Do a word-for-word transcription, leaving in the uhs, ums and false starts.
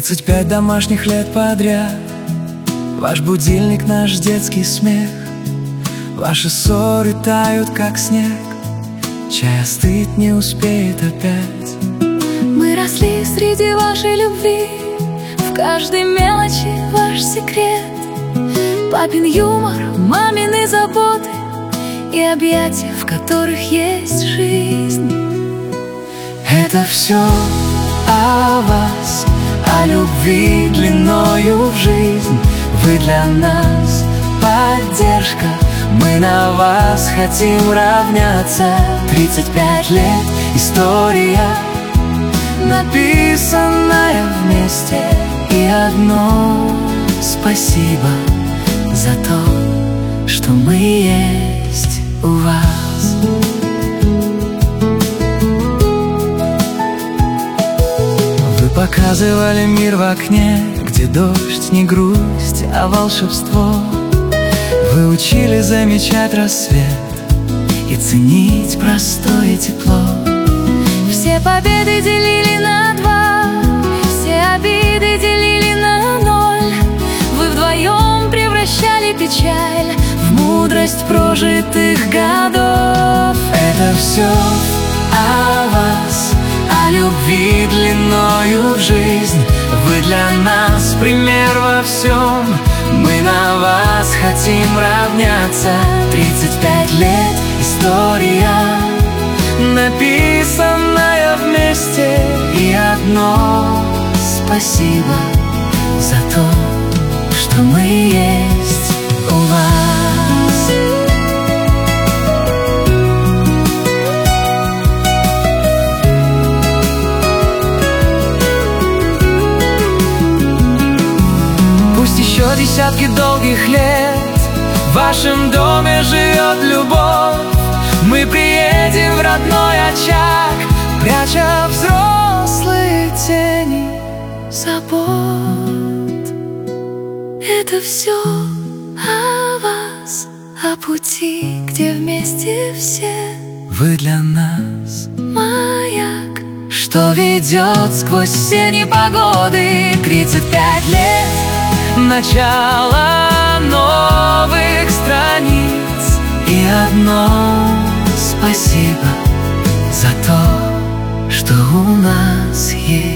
Тридцать пять домашних лет подряд. Ваш будильник, наш детский смех. Ваши ссоры тают, как снег. Чай остыть не успеет опять. Мы росли среди вашей любви, в каждой мелочи ваш секрет. Папин юмор, мамины заботы и объятия, в которых есть жизнь. Это все о вас, о любви длиною в жизнь. Вы для нас поддержка, мы на вас хотим равняться. Тридцать пять лет история, написанная вместе. И одно спасибо за то, что мы есть у вас. Вы показывали мир в окне, где дождь не грусть, а волшебство. Вы учили замечать рассвет и ценить простое тепло. Все победы делили на два, все обиды делили на ноль. Вы вдвоем превращали печаль в мудрость прожитых годов. Это все о вас, о любви длиною в жизнь. Вы для нас пример во всем, мы на вас хотим равняться. Тридцать пять лет история, написанная вместе. И одно спасибо за то, что мы есть у вас. Пусть еще десятки долгих лет в вашем доме живет любовь. Мы приедем в родной очаг, пряча взрослые тени забот. Это все о вас, о пути, где вместе все. Вы для нас Маяк, что ведет сквозь все непогоды. Тридцать пять лет, начало новых страниц. И одно спасибо за то, что у нас есть.